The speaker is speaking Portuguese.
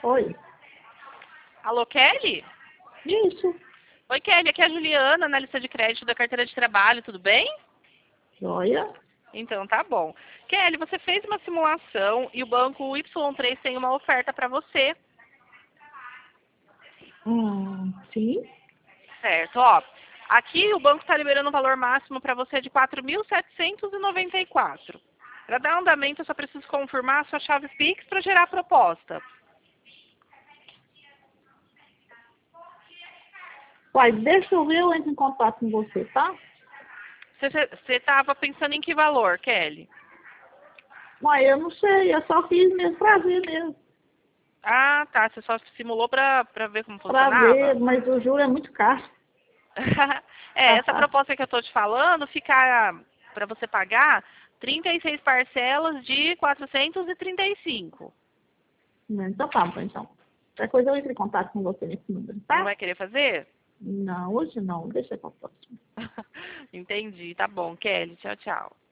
Oi. Alô, Kelly? Isso. Oi, Kelly, aqui é a Juliana, na lista de crédito da carteira de trabalho, tudo bem? Joia. Então, tá bom. Kelly, você fez uma simulação e o banco Y3 tem uma oferta para você, Sim. certo? Ó, aqui o banco está liberando um valor máximo para você de 4.794. Para dar andamento, eu só preciso confirmar a sua chave Pix para gerar a proposta. Uai, deixa eu ver, eu entro em contato com você, tá? Você estava pensando em que valor, Kelly? Uai, eu não sei, eu só fiz mesmo pra ver mesmo. Ah, tá. Você só simulou para ver como Pra ver, funcionava? mas o juro é muito caro. Essa proposta que eu estou te falando fica para você pagar 36 parcelas de 435. Então tá bom, então. Qualquer coisa eu entro em contato com você nesse número, Não tá? vai querer fazer? Não, hoje não, deixa pra próxima. Entendi. Tá bom, Kelly. Tchau, tchau.